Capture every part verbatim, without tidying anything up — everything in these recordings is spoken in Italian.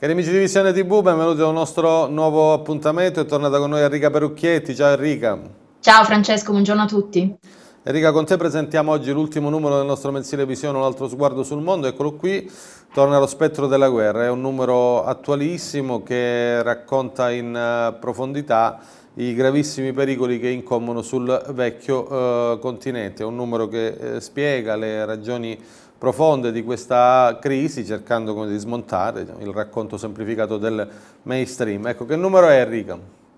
Cari amici di Visione tivù, benvenuti a un nostro nuovo appuntamento. È tornata con noi Enrica Perucchietti. Ciao Enrica. Ciao Francesco, buongiorno a tutti. Enrica, con te presentiamo oggi l'ultimo numero del nostro mensile Visione, un altro sguardo sul mondo. Eccolo qui, torna lo spettro della guerra. È un numero attualissimo che racconta in profondità i gravissimi pericoli che incombono sul vecchio eh, continente. È un numero che eh, spiega le ragioni profonde di questa crisi, cercando come di smontare il racconto semplificato del mainstream. Ecco, che numero è, Enrica?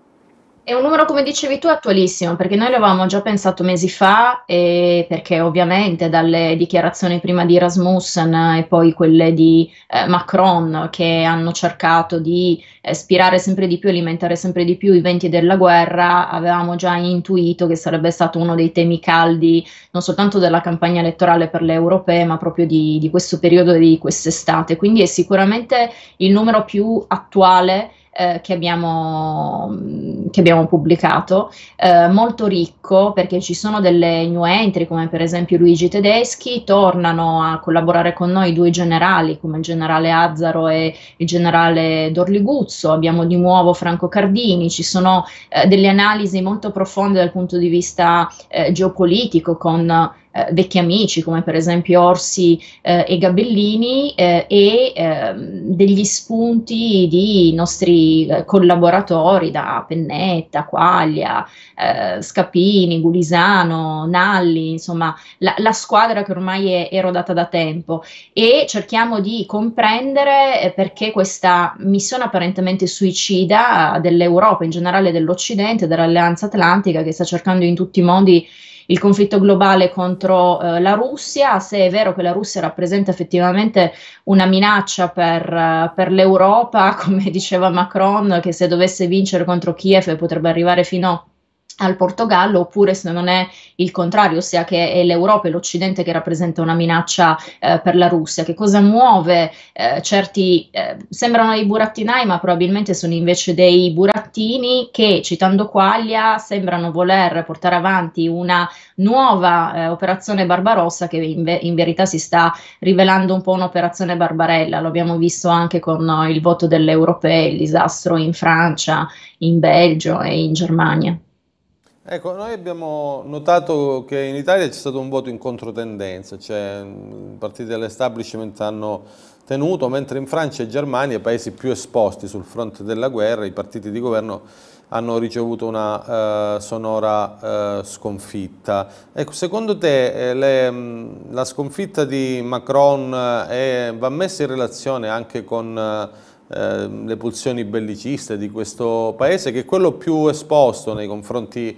È un numero, come dicevi tu, attualissimo, perché noi l'avevamo già pensato mesi fa, e perché ovviamente dalle dichiarazioni prima di Rasmussen e poi quelle di eh, Macron, che hanno cercato di eh, spirare sempre di più, alimentare sempre di più i venti della guerra, avevamo già intuito che sarebbe stato uno dei temi caldi non soltanto della campagna elettorale per le europee, ma proprio di, di questo periodo e di quest'estate. Quindi è sicuramente il numero più attuale Eh, che abbiamo, che abbiamo pubblicato, eh, molto ricco, perché ci sono delle new entry come per esempio Luigi Tedeschi. Tornano a collaborare con noi due generali come il generale Azzaro e il generale Dorliguzzo. Abbiamo di nuovo Franco Cardini. Ci sono eh, delle analisi molto profonde dal punto di vista eh, geopolitico con Eh, vecchi amici come per esempio Orsi eh, e Gabellini, eh, e eh, degli spunti di nostri eh, collaboratori da Pennetta, Quaglia, eh, Scapini, Gulisano, Nalli, insomma la, la squadra che ormai è, è rodata da tempo, e cerchiamo di comprendere eh, perché questa missione apparentemente suicida dell'Europa, in generale dell'Occidente, dell'Alleanza Atlantica, che sta cercando in tutti i modi il conflitto globale contro eh, la Russia. Se è vero che la Russia rappresenta effettivamente una minaccia per, uh, per l'Europa, come diceva Macron, che se dovesse vincere contro Kiev potrebbe arrivare fino al Portogallo, oppure se non è il contrario, ossia che è l'Europa e l'Occidente che rappresenta una minaccia eh, per la Russia. Che cosa muove eh, certi, eh, sembrano dei burattinai, ma probabilmente sono invece dei burattini che, citando Quaglia, sembrano voler portare avanti una nuova eh, operazione Barbarossa, che in, ve in verità si sta rivelando un po' un'operazione Barbarella. Lo abbiamo visto anche con uh, il voto delle europee, il disastro in Francia, in Belgio e in Germania. Ecco, noi abbiamo notato che in Italia c'è stato un voto in controtendenza, cioè i partiti dell'establishment hanno tenuto, mentre in Francia e Germania, paesi più esposti sul fronte della guerra, i partiti di governo hanno ricevuto una uh, sonora uh, sconfitta. Ecco, secondo te eh, le, mh, la sconfitta di Macron eh, va messa in relazione anche con uh, Eh, le pulsioni belliciste di questo paese, che è quello più esposto nei confronti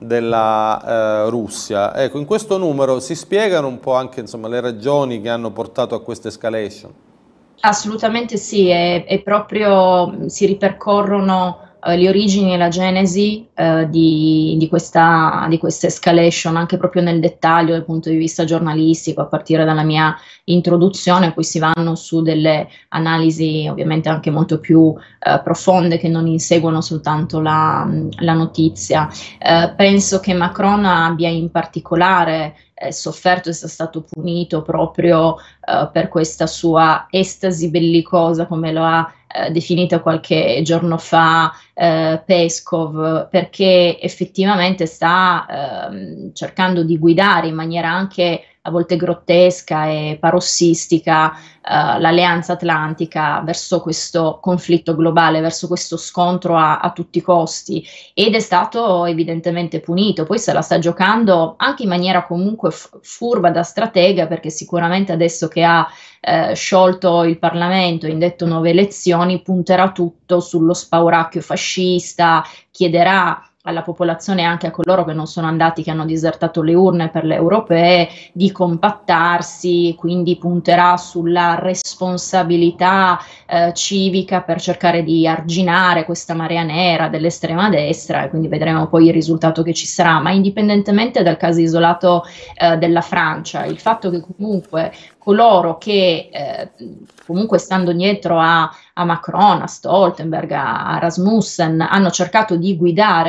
della eh, Russia? Ecco, in questo numero si spiegano un po' anche, insomma, le ragioni che hanno portato a questa escalation? Assolutamente sì, è, è proprio, si ripercorrono eh, le origini e la genesi eh, di, di questa, di questa escalation, anche proprio nel dettaglio dal punto di vista giornalistico, a partire dalla mia introduzione. Poi si vanno su delle analisi ovviamente anche molto più eh, profonde, che non inseguono soltanto la, la notizia. Eh, penso che Macron abbia in particolare eh, sofferto e sia stato punito proprio eh, per questa sua estasi bellicosa, come lo ha eh, definita qualche giorno fa eh, Peskov, perché effettivamente sta eh, cercando di guidare in maniera anche a volte grottesca e parossistica uh, l'Alleanza Atlantica verso questo conflitto globale, verso questo scontro a, a tutti i costi, ed è stato evidentemente punito. Poi se la sta giocando anche in maniera comunque furba da stratega, perché sicuramente adesso che ha eh, sciolto il Parlamento e indetto nuove elezioni, punterà tutto sullo spauracchio fascista, chiederà alla popolazione, anche a coloro che non sono andati, che hanno disertato le urne per le europee, di compattarsi, quindi punterà sulla responsabilità eh, civica per cercare di arginare questa marea nera dell'estrema destra, e quindi vedremo poi il risultato che ci sarà. Ma indipendentemente dal caso isolato eh, della Francia, il fatto che comunque coloro che eh, comunque stando dietro a, a Macron, a Stoltenberg, a, a Rasmussen, hanno cercato di guidare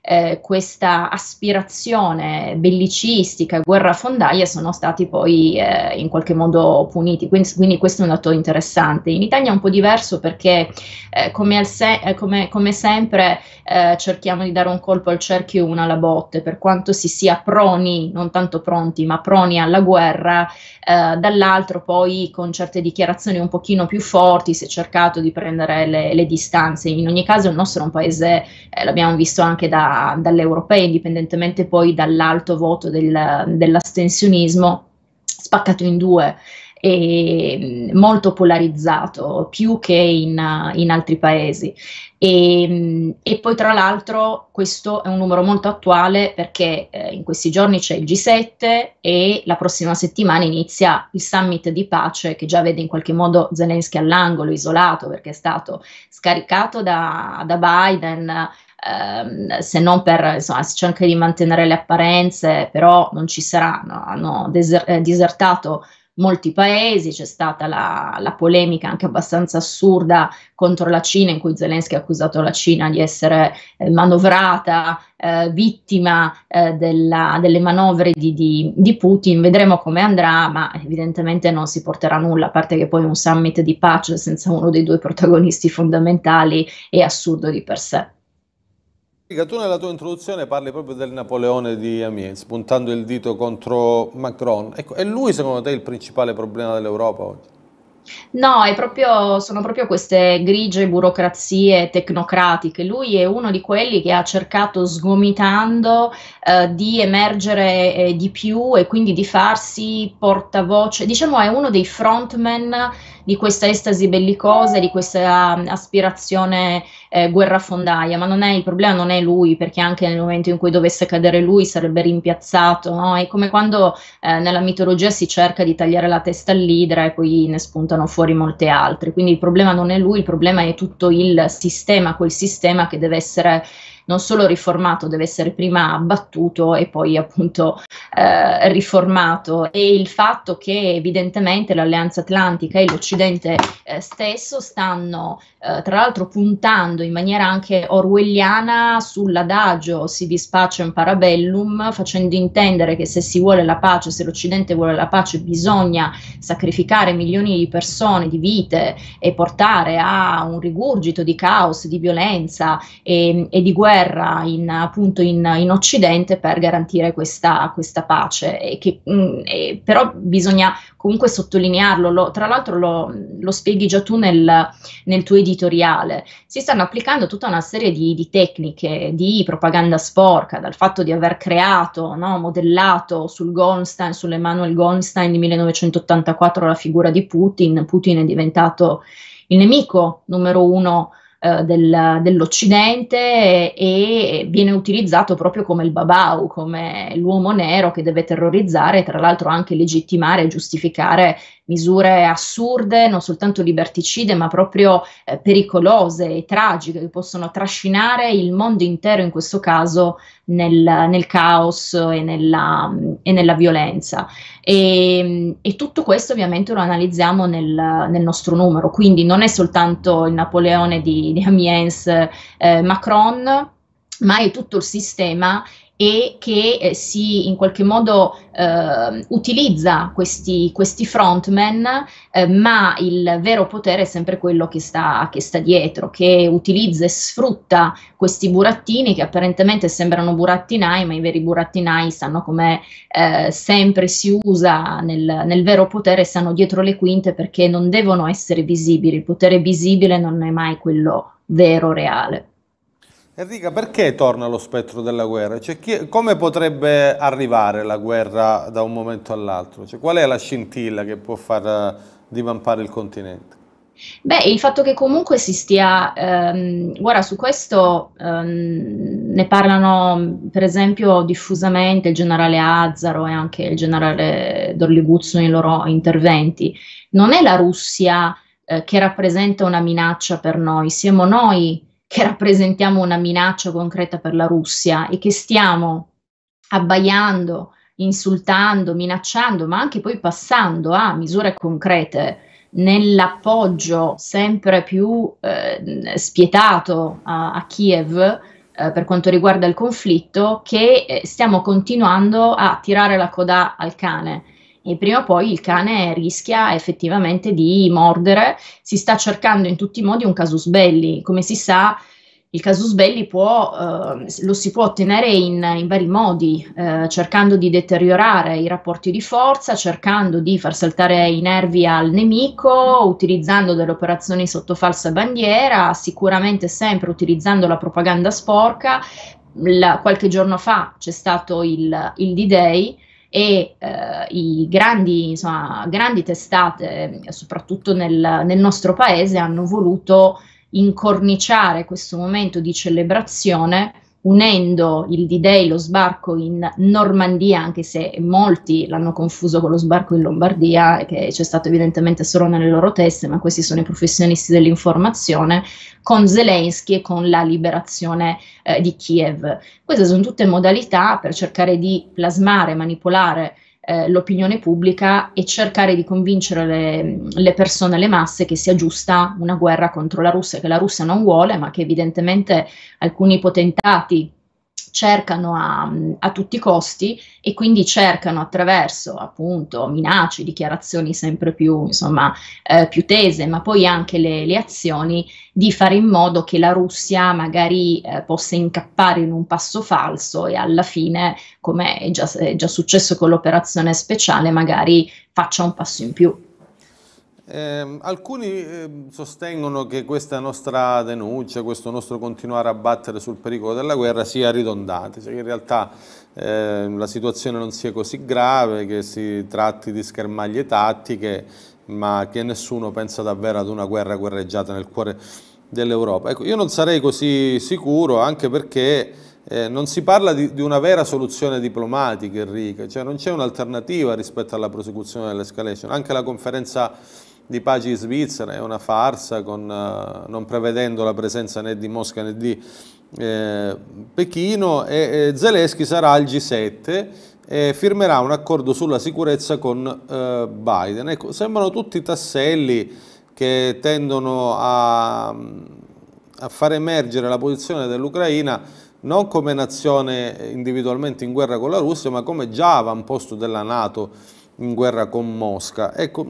eh, questa aspirazione bellicistica, guerrafondaia, sono stati poi eh, in qualche modo puniti. Quindi, quindi questo è un dato interessante. In Italia è un po' diverso perché eh, come, al se eh, come, come sempre eh, cerchiamo di dare un colpo al cerchio e una alla botte, per quanto si sia proni, non tanto pronti, ma proni alla guerra. Eh, dall'altro poi con certe dichiarazioni un pochino più forti si è cercato di prendere le, le distanze. In ogni caso il nostro è un paese, eh, l'abbiamo visto anche da, dalle europee, indipendentemente poi dall'alto voto del, dell'astensionismo, spaccato in due e molto polarizzato, più che in, in altri paesi. E, e poi tra l'altro questo è un numero molto attuale perché eh, in questi giorni c'è il G sette e la prossima settimana inizia il summit di pace che già vede in qualche modo Zelensky all'angolo, isolato, perché è stato scaricato da, da Biden, ehm, se non per, insomma, si cerca di mantenere le apparenze, però non ci saranno, hanno deser eh, disertato molti paesi. C'è stata la, la polemica anche abbastanza assurda contro la Cina, in cui Zelensky ha accusato la Cina di essere eh, manovrata, eh, vittima eh, della, delle manovre di, di, di Putin. Vedremo come andrà, ma evidentemente non si porterà nulla, a parte che poi un summit di pace senza uno dei due protagonisti fondamentali è assurdo di per sé. Tu nella tua introduzione parli proprio del Napoleone di Amiens, puntando il dito contro Macron. Ecco, è lui secondo te il principale problema dell'Europa oggi? No, è proprio, sono proprio queste grigie burocrazie tecnocratiche. Lui è uno di quelli che ha cercato, sgomitando, eh, di emergere eh, di più e quindi di farsi portavoce. Diciamo, è uno dei frontman di questa estasi bellicosa, di questa um, aspirazione eh, guerrafondaia, ma non è, il problema non è lui, perché anche nel momento in cui dovesse cadere lui sarebbe rimpiazzato, no? È come quando eh, nella mitologia si cerca di tagliare la testa all'idra e poi ne spuntano fuori molte altre. Quindi il problema non è lui, il problema è tutto il sistema, quel sistema che deve essere non solo riformato, deve essere prima abbattuto e poi appunto eh, riformato. E il fatto che evidentemente l'Alleanza Atlantica e l'Occidente eh, stesso stanno eh, tra l'altro puntando in maniera anche orwelliana sull'adagio si dispacem in parabellum, facendo intendere che se si vuole la pace, se l'Occidente vuole la pace, bisogna sacrificare milioni di persone, di vite, e portare a un rigurgito di caos, di violenza e, e di guerra in, appunto in, in Occidente per garantire questa, questa pace. E che, mh, e, però bisogna comunque sottolinearlo, lo, tra l'altro lo, lo spieghi già tu nel, nel tuo editoriale. Si stanno applicando tutta una serie di, di tecniche di propaganda sporca, dal fatto di aver creato, no, modellato sul Goldstein, sull'Emanuel Goldstein di millenovecentottantaquattro la figura di Putin. Putin è diventato il nemico numero uno eh, del, dell'Occidente e, e viene utilizzato proprio come il babau, come l'uomo nero che deve terrorizzare e tra l'altro anche legittimare e giustificare misure assurde, non soltanto liberticide, ma proprio eh, pericolose e tragiche, che possono trascinare il mondo intero, in questo caso, nel, nel caos e nella, e nella violenza. E, e tutto questo ovviamente lo analizziamo nel, nel nostro numero, quindi non è soltanto il Napoleone di, di Amiens, eh, Macron, ma è tutto il sistema e che eh, si in qualche modo eh, utilizza questi, questi frontman, eh, ma il vero potere è sempre quello che sta, che sta dietro, che utilizza e sfrutta questi burattini che apparentemente sembrano burattinai, ma i veri burattinai sanno come eh, sempre si usa nel, nel vero potere, stanno dietro le quinte perché non devono essere visibili. Il potere visibile non è mai quello vero, reale. Enrica, perché torna lo spettro della guerra? Cioè, chi, come potrebbe arrivare la guerra da un momento all'altro? Cioè, qual è la scintilla che può far uh, divampare il continente? Beh, il fatto che comunque si stia, ehm, guarda, su questo ehm, ne parlano per esempio diffusamente il generale Azzaro e anche il generale Dorliguzzo nei loro interventi. Non è la Russia eh, che rappresenta una minaccia per noi, siamo noi che rappresentiamo una minaccia concreta per la Russia e che stiamo abbaiando, insultando, minacciando, ma anche poi passando a misure concrete nell'appoggio sempre più eh, spietato a, a Kiev, eh, eh, per quanto riguarda il conflitto, che eh, stiamo continuando a tirare la coda al cane. E prima o poi il cane rischia effettivamente di mordere. Si sta cercando in tutti i modi un casus belli. Come si sa, il casus belli può, eh, lo si può ottenere in, in vari modi, eh, cercando di deteriorare i rapporti di forza, cercando di far saltare i nervi al nemico, utilizzando delle operazioni sotto falsa bandiera, sicuramente sempre utilizzando la propaganda sporca. La, qualche giorno fa c'è stato il, il D-Day, e eh, i grandi, insomma, grandi testate, soprattutto nel, nel nostro paese, hanno voluto incorniciare questo momento di celebrazione unendo il D-Day, lo sbarco in Normandia, anche se molti l'hanno confuso con lo sbarco in Lombardia, che c'è stato evidentemente solo nelle loro teste, ma questi sono i professionisti dell'informazione, con Zelensky e con la liberazione eh, di Kiev. Queste sono tutte modalità per cercare di plasmare, manipolare eh, l'opinione pubblica e cercare di convincere le, le persone, le masse, che sia giusta una guerra contro la Russia, che la Russia non vuole, ma che evidentemente alcuni potentati cercano a, a tutti i costi, e quindi cercano attraverso appunto minacce, dichiarazioni sempre più, insomma, eh, più tese, ma poi anche le, le azioni, di fare in modo che la Russia magari eh, possa incappare in un passo falso e alla fine, come è già, è già successo con l'operazione speciale, magari faccia un passo in più. Eh, alcuni eh, sostengono che questa nostra denuncia, questo nostro continuare a battere sul pericolo della guerra sia ridondante, cioè che in realtà eh, la situazione non sia così grave, che si tratti di schermaglie tattiche, ma che nessuno pensa davvero ad una guerra guerreggiata nel cuore dell'Europa. Ecco, io non sarei così sicuro, anche perché eh, non si parla di, di una vera soluzione diplomatica, Enrica, cioè non c'è un'alternativa rispetto alla prosecuzione dell'escalation. Anche la conferenza di pace in Svizzera è una farsa, con, uh, non prevedendo la presenza né di Mosca né di eh, Pechino, e, e Zelensky sarà al G sette e firmerà un accordo sulla sicurezza con uh, Biden. Ecco, sembrano tutti tasselli che tendono a, a far emergere la posizione dell'Ucraina non come nazione individualmente in guerra con la Russia, ma come già avamposto della NATO in guerra con Mosca. Ecco,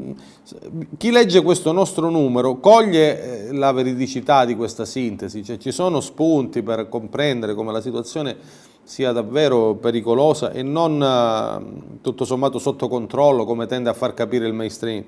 chi legge questo nostro numero coglie la veridicità di questa sintesi, cioè ci sono spunti per comprendere come la situazione sia davvero pericolosa e non tutto sommato sotto controllo, come tende a far capire il mainstream.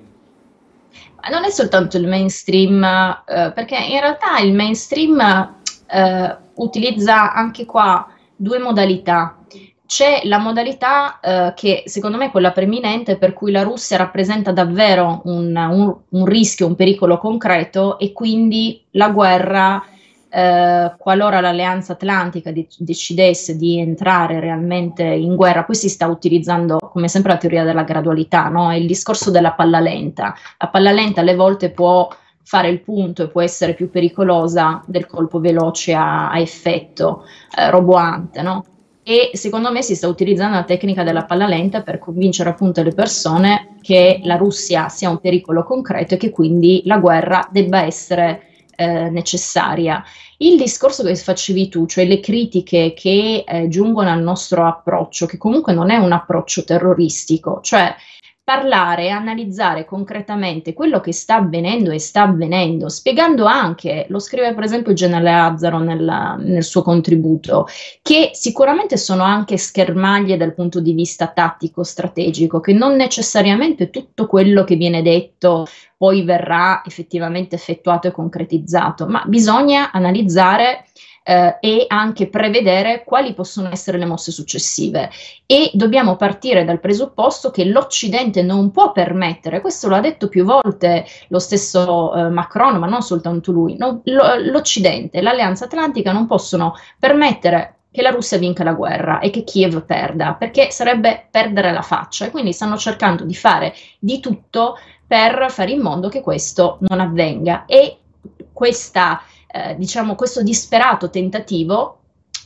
Ma non è soltanto il mainstream, eh, perché in realtà il mainstream eh, utilizza anche qua due modalità. C'è la modalità eh, che secondo me è quella preminente, per cui la Russia rappresenta davvero un, un, un rischio, un pericolo concreto, e quindi la guerra, eh, qualora l'Alleanza Atlantica de decidesse di entrare realmente in guerra, poi si sta utilizzando come sempre la teoria della gradualità, no? È il discorso della palla lenta. La palla lenta alle volte può fare il punto e può essere più pericolosa del colpo veloce a, a effetto eh, roboante, no? E secondo me si sta utilizzando la tecnica della palla lenta per convincere appunto le persone che la Russia sia un pericolo concreto e che quindi la guerra debba essere eh, necessaria. Il discorso che facevi tu, cioè le critiche che eh, giungono al nostro approccio, che comunque non è un approccio terroristico, cioè parlare e analizzare concretamente quello che sta avvenendo e sta avvenendo, spiegando anche, lo scrive per esempio il generale Azzaro nel, nel suo contributo, che sicuramente sono anche schermaglie dal punto di vista tattico, strategico, che non necessariamente tutto quello che viene detto poi verrà effettivamente effettuato e concretizzato, ma bisogna analizzare Eh, e anche prevedere quali possono essere le mosse successive, e dobbiamo partire dal presupposto che l'Occidente non può permettere, questo lo ha detto più volte lo stesso eh, Macron, ma non soltanto lui, no, l'Occidente e l'Alleanza Atlantica non possono permettere che la Russia vinca la guerra e che Kiev perda, perché sarebbe perdere la faccia, e quindi stanno cercando di fare di tutto per fare in modo che questo non avvenga. E questa Eh, diciamo questo disperato tentativo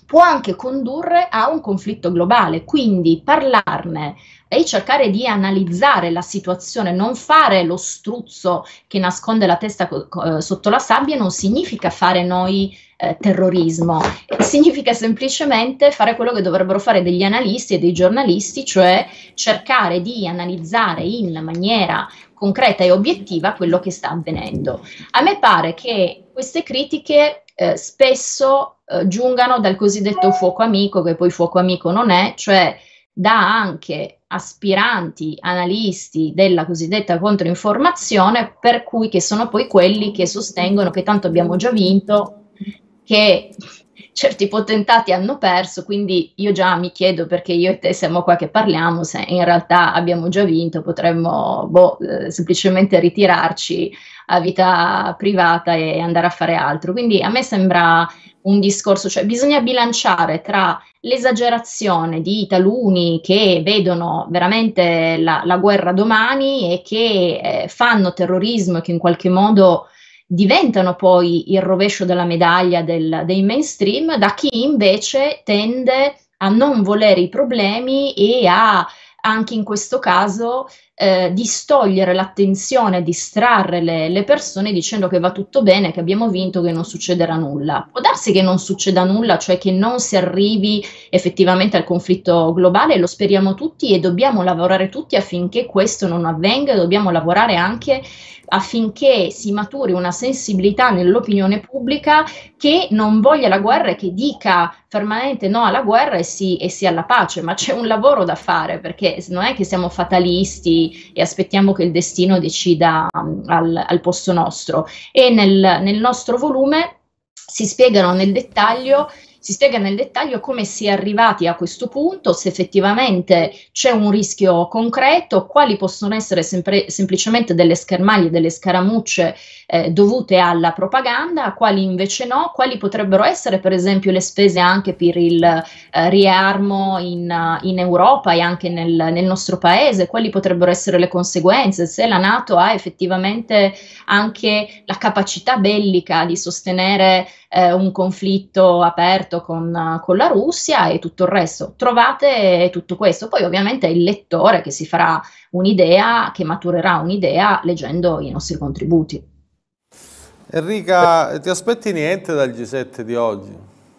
può anche condurre a un conflitto globale, quindi parlarne e cercare di analizzare la situazione, non fare lo struzzo che nasconde la testa eh, sotto la sabbia, non significa fare noi eh, terrorismo, eh, significa semplicemente fare quello che dovrebbero fare degli analisti e dei giornalisti, cioè cercare di analizzare in maniera concreta e obiettiva quello che sta avvenendo. A me pare che queste critiche eh, spesso eh, giungano dal cosiddetto fuoco amico, che poi fuoco amico non è, cioè da anche aspiranti analisti della cosiddetta controinformazione, per cui che sono poi quelli che sostengono che tanto abbiamo già vinto, che certi potentati hanno perso, quindi io già mi chiedo perché io e te siamo qua che parliamo, se in realtà abbiamo già vinto, potremmo boh, eh, semplicemente ritirarci a vita privata e andare a fare altro. Quindi a me sembra un discorso, cioè bisogna bilanciare tra l'esagerazione di taluni che vedono veramente la, la guerra domani e che eh, fanno terrorismo e che in qualche modo diventano poi il rovescio della medaglia del, dei mainstream, da chi invece tende a non volere i problemi e a, anche in questo caso, eh, distogliere l'attenzione, distrarre le, le persone dicendo che va tutto bene, che abbiamo vinto, che non succederà nulla. Può darsi che non succeda nulla, cioè che non si arrivi effettivamente al conflitto globale, lo speriamo tutti e dobbiamo lavorare tutti affinché questo non avvenga, dobbiamo lavorare anche affinché si maturi una sensibilità nell'opinione pubblica che non voglia la guerra e che dica fermamente no alla guerra e sì, e sì alla pace, ma c'è un lavoro da fare, perché non è che siamo fatalisti e aspettiamo che il destino decida um, al, al posto nostro. E nel, nel nostro volume si spiegano nel dettaglio Si spiega nel dettaglio come si è arrivati a questo punto, se effettivamente c'è un rischio concreto, quali possono essere sempre, semplicemente delle schermaglie, delle scaramucce eh, dovute alla propaganda, quali invece no, quali potrebbero essere per esempio le spese anche per il eh, riarmo in, in Europa e anche nel, nel nostro paese, quali potrebbero essere le conseguenze, se la NATO ha effettivamente anche la capacità bellica di sostenere eh, un conflitto aperto Con, con la Russia e tutto il resto. Trovate tutto questo. Poi ovviamente è il lettore che si farà un'idea, che maturerà un'idea leggendo i nostri contributi. Enrica, ti aspetti niente dal G sette di oggi?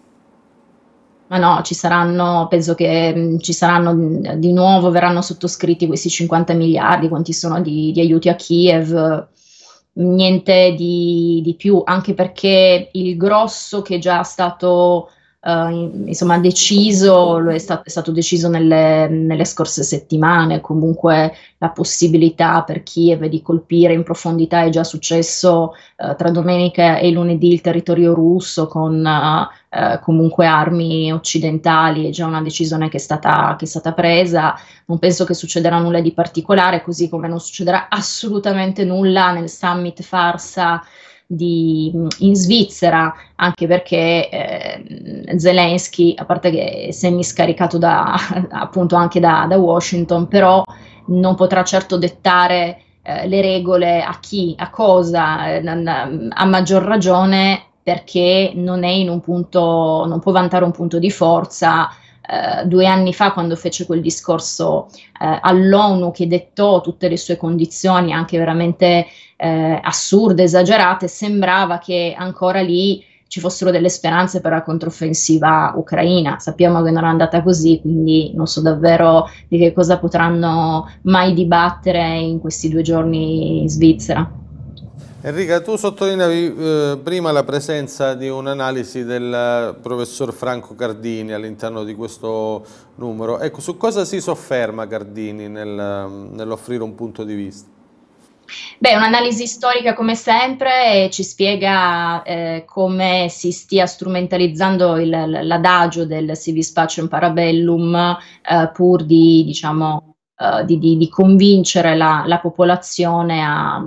Ma no, ci saranno, penso che mh, ci saranno di nuovo, verranno sottoscritti questi cinquanta miliardi, quanti sono di, di aiuti a Kiev, niente di, di più, anche perché il grosso che è già stato Uh, insomma deciso, lo è, stato, è stato deciso nelle, nelle scorse settimane. Comunque la possibilità per Kiev di colpire in profondità è già successo uh, tra domenica e lunedì il territorio russo con uh, uh, comunque armi occidentali, è già una decisione che è stata, che è stata presa. Non penso che succederà nulla di particolare, così come non succederà assolutamente nulla nel summit farsa Di, in Svizzera, anche perché eh, Zelensky, a parte che è semiscaricato da, appunto anche da, da Washington, però non potrà certo dettare eh, le regole a chi, a cosa, eh, a maggior ragione perché non è in un punto, non può vantare un punto di forza. Uh, due anni fa, quando fece quel discorso uh, all'ONU che dettò tutte le sue condizioni anche veramente uh, assurde, esagerate, sembrava che ancora lì ci fossero delle speranze per la controffensiva ucraina. Sappiamo che non è andata così, quindi non so davvero di che cosa potranno mai dibattere in questi due giorni in Svizzera. Enrica, tu sottolineavi eh, prima la presenza di un'analisi del professor Franco Cardini all'interno di questo numero. Ecco, su cosa si sofferma Cardini nel, nell'offrire un punto di vista? Beh, un'analisi storica come sempre e ci spiega eh, come si stia strumentalizzando l'adagio del si vis pacem parabellum eh, pur di, diciamo, eh, di, di, di convincere la, la popolazione a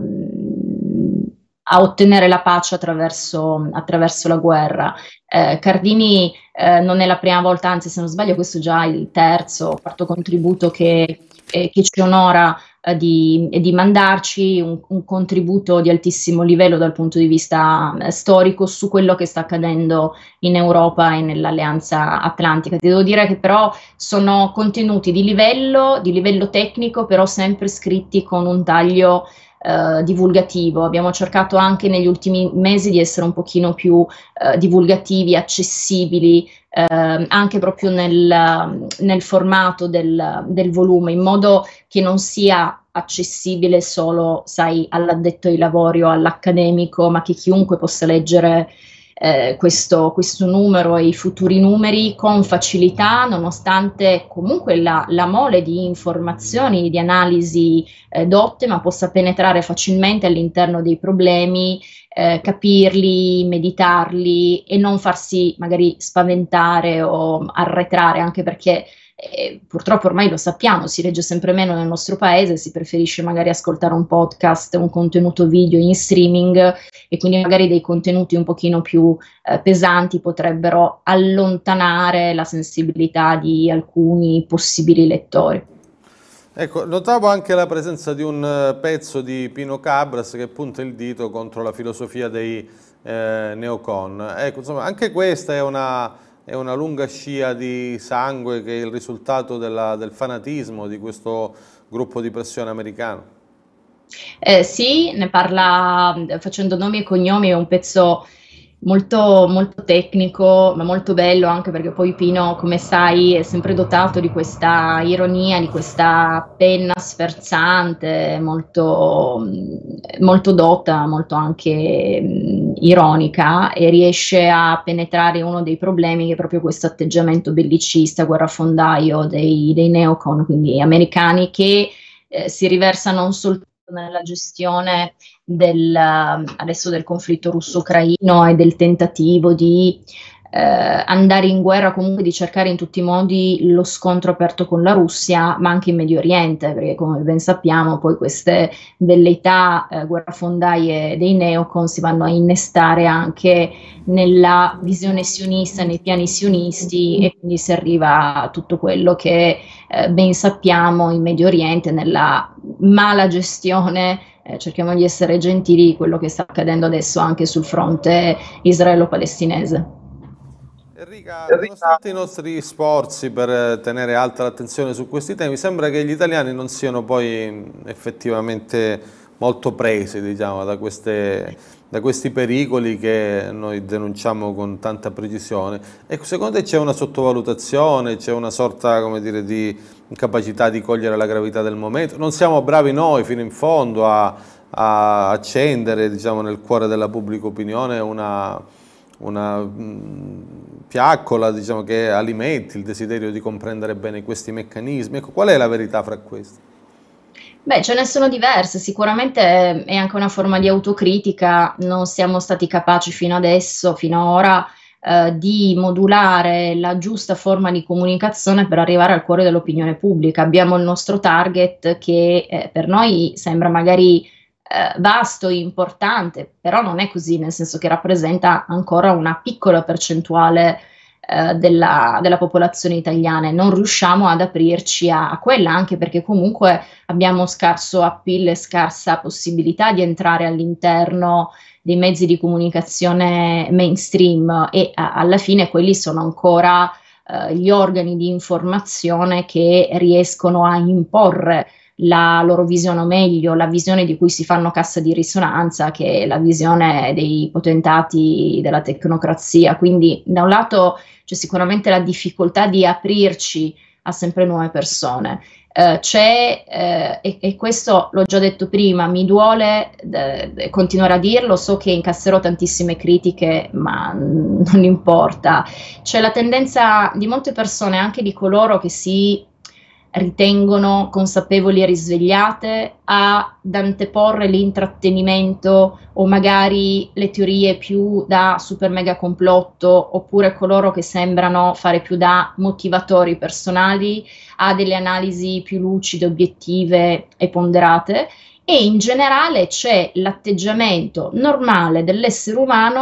a ottenere la pace attraverso, attraverso la guerra. Eh, Cardini eh, non è la prima volta, anzi se non sbaglio questo è già il terzo o quarto contributo che, eh, che ci onora eh, di, di mandarci un, un contributo di altissimo livello dal punto di vista eh, storico su quello che sta accadendo in Europa e nell'Alleanza Atlantica. Ti devo dire che però sono contenuti di livello, di livello tecnico, però sempre scritti con un taglio eh, divulgativo. Abbiamo cercato anche negli ultimi mesi di essere un pochino più eh, divulgativi, accessibili, eh, anche proprio nel, nel formato del, del volume, in modo che non sia accessibile solo, sai, all'addetto ai lavori o all'accademico, ma che chiunque possa leggere eh, questo, questo numero e i futuri numeri con facilità, nonostante comunque la, la mole di informazioni, di analisi eh, dotte, ma possa penetrare facilmente all'interno dei problemi, eh, capirli, meditarli e non farsi magari spaventare o arretrare, anche perché eh, purtroppo ormai lo sappiamo, si legge sempre meno nel nostro paese, si preferisce magari ascoltare un podcast, un contenuto video in streaming, e quindi magari dei contenuti un pochino più eh, pesanti potrebbero allontanare la sensibilità di alcuni possibili lettori. Ecco, notavo anche la presenza di un eh, pezzo di Pino Cabras che punta il dito contro la filosofia dei eh, neocon. Ecco, insomma, anche questa è una, è una lunga scia di sangue che è il risultato della, del fanatismo di questo gruppo di pressione americano. Eh, sì, ne parla facendo nomi e cognomi, è un pezzo molto, molto tecnico, ma molto bello, anche perché poi Pino, come sai, è sempre dotato di questa ironia, di questa penna sferzante, molto, molto dotta, molto anche mh, ironica, e riesce a penetrare uno dei problemi, che è proprio questo atteggiamento bellicista, guerrafondaio dei, dei neocon, quindi americani, che eh, si riversa non soltanto nella gestione del, adesso del conflitto russo-ucraino e del tentativo di eh, andare in guerra, comunque di cercare in tutti i modi lo scontro aperto con la Russia, ma anche in Medio Oriente, perché come ben sappiamo poi queste velleità eh, guerrafondaie dei neocon si vanno a innestare anche nella visione sionista, nei piani sionisti, e quindi si arriva a tutto quello che eh, ben sappiamo in Medio Oriente, nella mala gestione, eh, cerchiamo di essere gentili, quello che sta accadendo adesso anche sul fronte israelo-palestinese. Enrica, nonostante i nostri sforzi per tenere alta l'attenzione su questi temi, sembra che gli italiani non siano poi effettivamente molto presi, diciamo, da, queste, da questi pericoli che noi denunciamo con tanta precisione. E secondo te c'è una sottovalutazione, c'è una sorta, come dire, di incapacità di cogliere la gravità del momento? Non siamo bravi noi fino in fondo a, a accendere, diciamo, nel cuore della pubblica opinione una, una mh, fiaccola, diciamo, che alimenti il desiderio di comprendere bene questi meccanismi? Ecco, qual è la verità fra questi? Beh, ce ne sono diverse, sicuramente è anche una forma di autocritica, non siamo stati capaci fino adesso, fino ad ora, eh, di modulare la giusta forma di comunicazione per arrivare al cuore dell'opinione pubblica. Abbiamo il nostro target che eh, per noi sembra magari eh, vasto e importante, però non è così, nel senso che rappresenta ancora una piccola percentuale eh, della, della popolazione italiana, e non riusciamo ad aprirci a, a quella, anche perché comunque abbiamo scarso appeal e scarsa possibilità di entrare all'interno dei mezzi di comunicazione mainstream, e a, alla fine quelli sono ancora eh, gli organi di informazione che riescono a imporre la loro visione, o meglio la visione di cui si fanno cassa di risonanza, che è la visione dei potentati della tecnocrazia. Quindi da un lato c'è sicuramente la difficoltà di aprirci a sempre nuove persone. Uh, c'è, uh, e, e questo l'ho già detto prima, mi duole eh, continuare a dirlo, so che incasserò tantissime critiche, ma non importa. C'è la tendenza di molte persone, anche di coloro che si ritengono consapevoli e risvegliate, ad anteporre l'intrattenimento o magari le teorie più da super mega complotto, oppure coloro che sembrano fare più da motivatori personali, a delle analisi più lucide, obiettive e ponderate. E in generale c'è l'atteggiamento normale dell'essere umano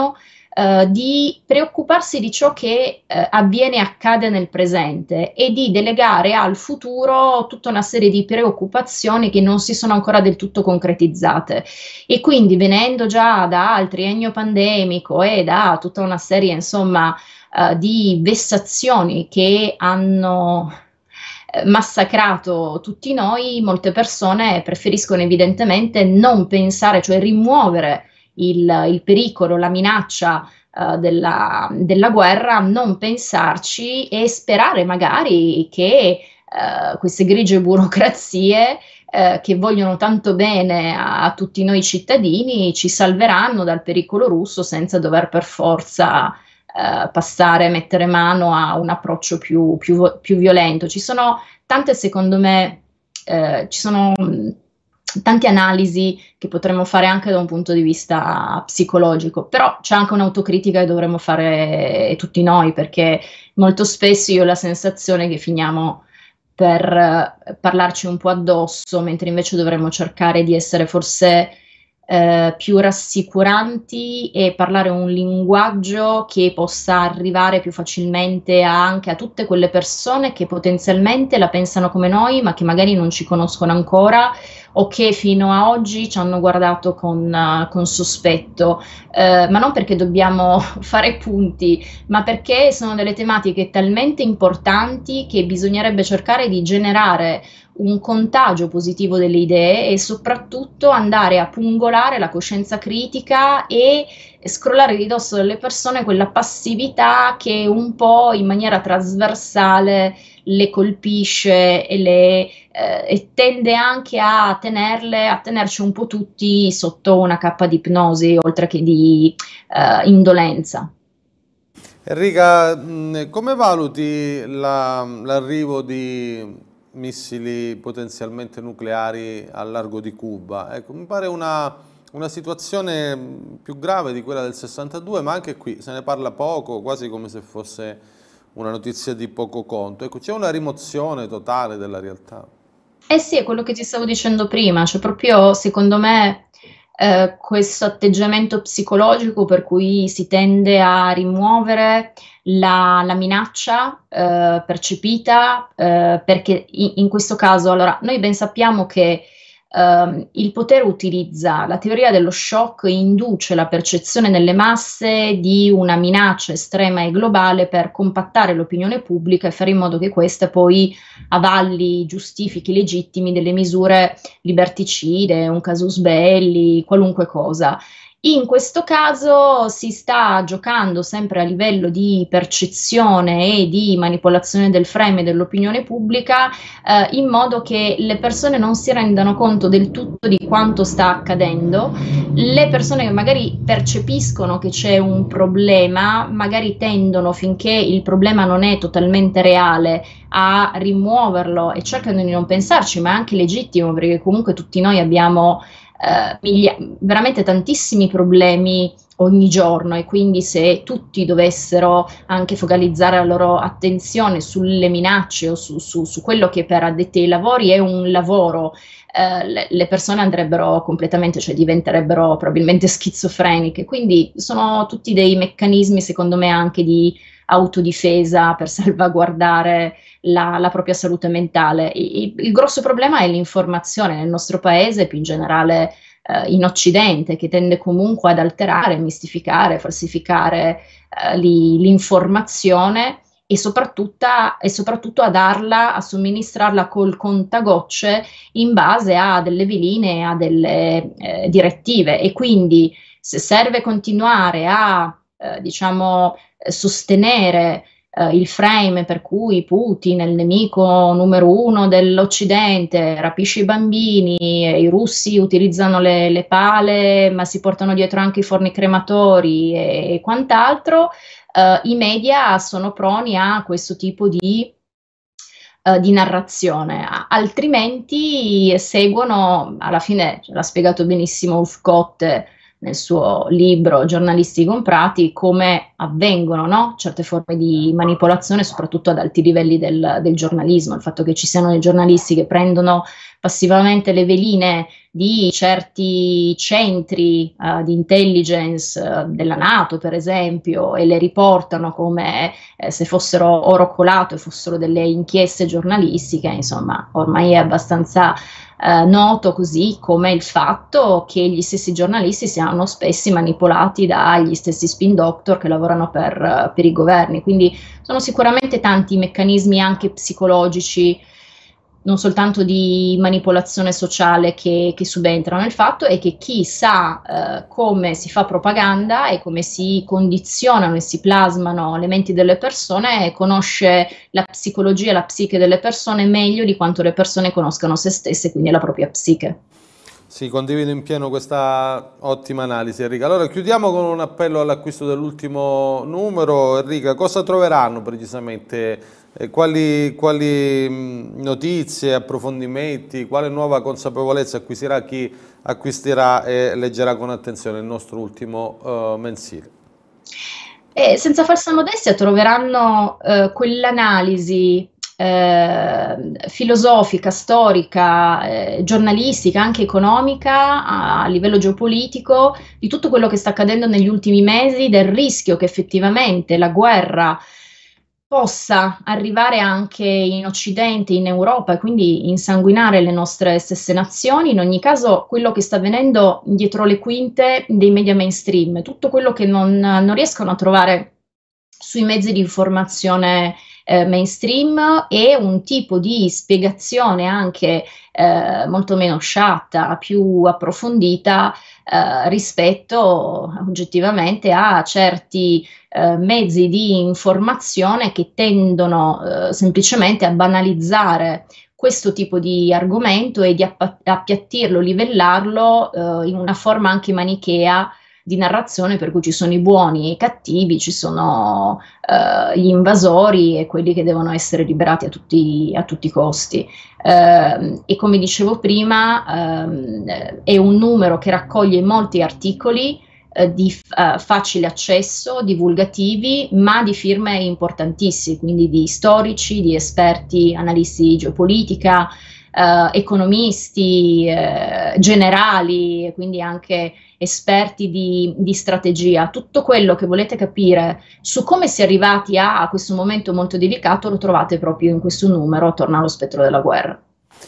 eh, di preoccuparsi di ciò che eh, avviene e accade nel presente e di delegare al futuro tutta una serie di preoccupazioni che non si sono ancora del tutto concretizzate. E quindi venendo già dal triennio pandemico e da tutta una serie, insomma, eh, di vessazioni che hanno eh, massacrato tutti noi, molte persone preferiscono evidentemente non pensare, cioè rimuovere il, il pericolo, la minaccia uh, della, della guerra, non pensarci e sperare magari che uh, queste grigie burocrazie uh, che vogliono tanto bene a, a tutti noi cittadini ci salveranno dal pericolo russo senza dover per forza Uh, passare, mettere mano a un approccio più, più, più violento. Ci sono tante, secondo me, uh, ci sono mh, tante analisi che potremmo fare anche da un punto di vista psicologico, però c'è anche un'autocritica che dovremmo fare tutti noi, perché molto spesso io ho la sensazione che finiamo per uh, parlarci un po' addosso, mentre invece dovremmo cercare di essere forse Eh, più rassicuranti e parlare un linguaggio che possa arrivare più facilmente a, anche a tutte quelle persone che potenzialmente la pensano come noi, ma che magari non ci conoscono ancora o che fino a oggi ci hanno guardato con, uh, con sospetto, eh, ma non perché dobbiamo fare punti, ma perché sono delle tematiche talmente importanti che bisognerebbe cercare di generare un contagio positivo delle idee e soprattutto andare a pungolare la coscienza critica e scrollare di dosso delle persone quella passività che un po' in maniera trasversale le colpisce e, le, eh, e tende anche a tenerle, a tenerci un po' tutti sotto una cappa di ipnosi oltre che di eh, indolenza. Enrica, come valuti la, l'arrivo di missili potenzialmente nucleari al largo di Cuba? Ecco, mi pare una, una situazione più grave di quella del sessantadue, ma anche qui se ne parla poco, quasi come se fosse una notizia di poco conto. Ecco, c'è una rimozione totale della realtà. Eh sì, è quello che ti stavo dicendo prima, cioè proprio secondo me eh, questo atteggiamento psicologico per cui si tende a rimuovere la, la minaccia eh, percepita, eh, perché in, in questo caso, allora, noi ben sappiamo che ehm, il potere utilizza, la teoria dello shock induce la percezione nelle masse di una minaccia estrema e globale per compattare l'opinione pubblica e fare in modo che questa poi avalli, giustifichi legittimi delle misure liberticide, un casus belli, qualunque cosa. In questo caso si sta giocando sempre a livello di percezione e di manipolazione del frame dell'opinione pubblica eh, in modo che le persone non si rendano conto del tutto di quanto sta accadendo. Le persone che magari percepiscono che c'è un problema, magari tendono, finché il problema non è totalmente reale, a rimuoverlo e cercano di non pensarci, ma è anche legittimo perché comunque tutti noi abbiamo Uh, miglia- veramente tantissimi problemi ogni giorno e quindi se tutti dovessero anche focalizzare la loro attenzione sulle minacce o su, su, su quello che per addetti ai lavori è un lavoro, uh, le, le persone andrebbero completamente, cioè diventerebbero probabilmente schizofreniche, quindi sono tutti dei meccanismi secondo me anche di autodifesa per salvaguardare la, la propria salute mentale. Il, il grosso problema è l'informazione nel nostro paese, più in generale eh, in Occidente, che tende comunque ad alterare, mistificare, falsificare eh, li, l'informazione e soprattutto, e soprattutto a darla, a somministrarla col contagocce in base a delle veline, a delle eh, direttive. E quindi se serve continuare a eh, diciamo sostenere eh, il frame per cui Putin è il nemico numero uno dell'Occidente, rapisce i bambini, i russi utilizzano le, le pale ma si portano dietro anche i forni crematori e, e quant'altro, eh, i media sono proni a questo tipo di Uh, di narrazione, altrimenti seguono, alla fine l'ha spiegato benissimo Ulfscott nel suo libro Giornalisti comprati, come avvengono, no? Certe forme di manipolazione, soprattutto ad alti livelli del, del giornalismo, il fatto che ci siano dei giornalisti che prendono passivamente le veline di certi centri uh, di intelligence uh, della NATO, per esempio, e le riportano come eh, se fossero oro colato e fossero delle inchieste giornalistiche, insomma, ormai è abbastanza eh, noto, così come il fatto che gli stessi giornalisti siano spesso manipolati dagli stessi spin doctor che lavorano per, per i governi. Quindi sono sicuramente tanti i meccanismi anche psicologici, non soltanto di manipolazione sociale, che, che subentrano. Il fatto è che chi sa eh, come si fa propaganda e come si condizionano e si plasmano le menti delle persone conosce la psicologia e la psiche delle persone meglio di quanto le persone conoscano se stesse, quindi la propria psiche. Sì, condivido in pieno questa ottima analisi, Enrica. Allora chiudiamo con un appello all'acquisto dell'ultimo numero. Enrica, cosa troveranno precisamente? Eh, quali, quali mh, notizie, approfondimenti, quale nuova consapevolezza acquisirà chi acquisterà e leggerà con attenzione il nostro ultimo uh, mensile? E senza falsa modestia troveranno eh, quell'analisi eh, filosofica, storica, eh, giornalistica, anche economica, a, a livello geopolitico, di tutto quello che sta accadendo negli ultimi mesi, del rischio che effettivamente la guerra possa arrivare anche in Occidente, in Europa, e quindi insanguinare le nostre stesse nazioni. In ogni caso, quello che sta avvenendo dietro le quinte dei media mainstream, tutto quello che non, non riescono a trovare sui mezzi di informazione eh, mainstream, e un tipo di spiegazione anche eh, molto meno sciatta, più approfondita eh, rispetto oggettivamente a certi eh, mezzi di informazione che tendono eh, semplicemente a banalizzare questo tipo di argomento e di appiattirlo, livellarlo eh, in una forma anche manichea di narrazione, per cui ci sono i buoni e i cattivi, ci sono uh, gli invasori e quelli che devono essere liberati a tutti, a tutti i costi. Uh, e come dicevo prima, uh, è un numero che raccoglie molti articoli uh, di uh, facile accesso, divulgativi, ma di firme importantissime, quindi di storici, di esperti, analisti di geopolitica, Uh, economisti, uh, generali, quindi anche esperti di, di strategia. Tutto quello che volete capire su come si è arrivati a, a questo momento molto delicato lo trovate proprio in questo numero, attorno allo spettro della guerra.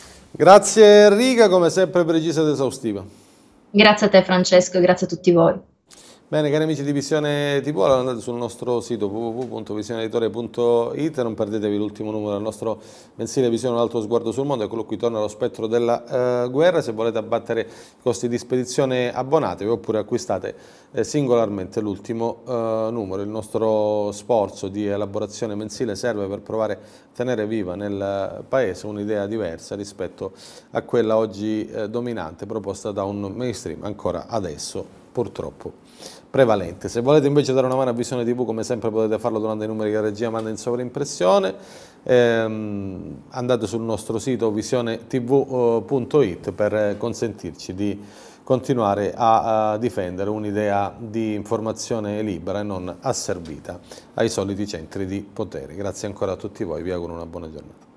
Grazie Enrica, come sempre precisa ed esaustiva. Grazie a te Francesco e grazie a tutti voi. Bene, cari amici di Visione tivù, allora andate sul nostro sito w w w punto visione editore punto it e non perdetevi l'ultimo numero del nostro mensile Visione, un altro sguardo sul mondo, eccolo qui, torna allo spettro della eh, guerra. Se volete abbattere i costi di spedizione abbonatevi oppure acquistate eh, singolarmente l'ultimo eh, numero. Il nostro sforzo di elaborazione mensile serve per provare a tenere viva nel paese un'idea diversa rispetto a quella oggi eh, dominante, proposta da un mainstream ancora adesso purtroppo prevalente. Se volete invece dare una mano a Visione tivù, come sempre potete farlo durante i numeri che la regia manda in sovraimpressione. Ehm, andate sul nostro sito visione tivù punto it per consentirci di continuare a, a difendere un'idea di informazione libera e non asservita ai soliti centri di potere. Grazie ancora a tutti voi, vi auguro una buona giornata.